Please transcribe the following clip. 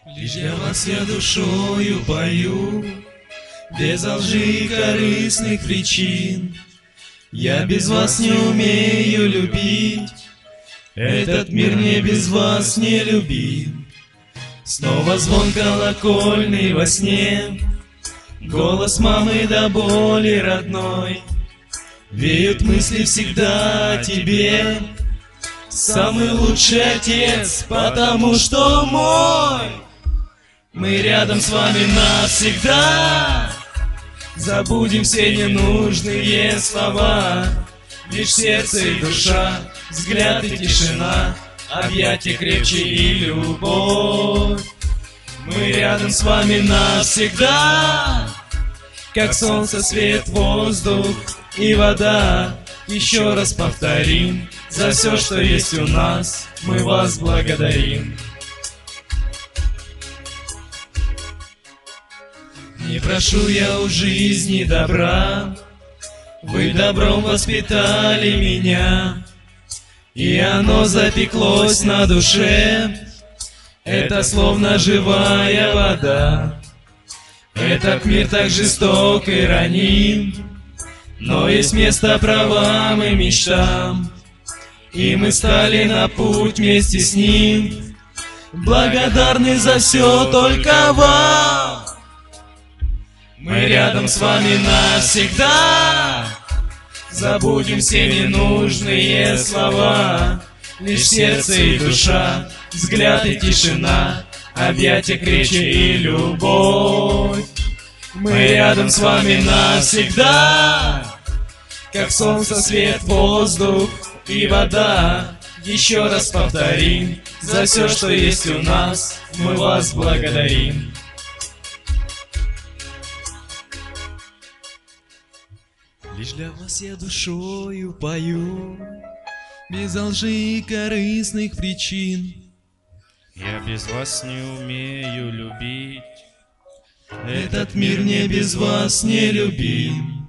Лишь для вас я душою пою, без лжи и корыстных причин. Я без вас не умею любить, этот мир не без вас не любим. Снова звон колокольный во сне, голос мамы до боли родной. Веют мысли всегда о тебе, самый лучший отец, потому что мой. Мы рядом с вами навсегда, забудем все ненужные слова. Лишь сердце и душа, взгляд и тишина, объятия крепче и любовь. Мы рядом с вами навсегда, как солнце, свет, воздух и вода. Еще раз повторим, за все, что есть у нас, мы вас благодарим. Не прошу я у жизни добра, вы добром воспитали меня, и оно запеклось на душе. Это словно живая вода. Этот мир так жесток и раним, но есть место правам и мечтам, и мы стали на путь вместе с ним. Благодарны за все только вам. Мы рядом с вами навсегда, забудем все ненужные слова. Лишь сердце и душа, взгляд и тишина, объятия крепче и любовь. Мы рядом с вами навсегда, как солнце, свет, воздух и вода. Еще раз повторим, за все, что есть у нас, мы вас благодарим. Лишь для вас я душою пою, без лжи и корыстных причин. Я без вас не умею любить, Этот мир не без вас не любим.